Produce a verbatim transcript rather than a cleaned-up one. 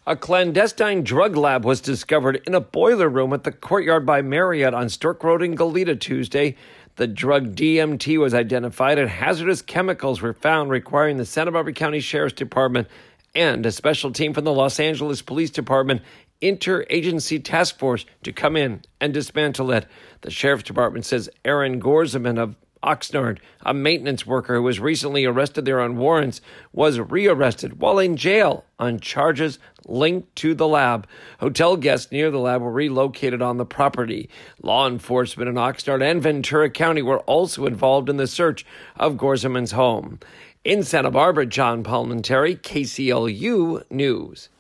A clandestine drug lab was discovered in a boiler room at the Courtyard by Marriott on Stork Road in Goleta Tuesday. The drug D M T was identified and hazardous chemicals were found, requiring the Santa Barbara County Sheriff's Department and a special team from the Los Angeles Police Department interagency task force to come in and dismantle it. The Sheriff's Department says Aaron Gorzaman of Oxnard, a maintenance worker who was recently arrested there on warrants, was rearrested while in jail on charges linked to the lab. Hotel guests near the lab were relocated on the property. Law enforcement in Oxnard and Ventura County were also involved in the search of Gorzaman's home. In Santa Barbara, John Palmentary, K C L U News.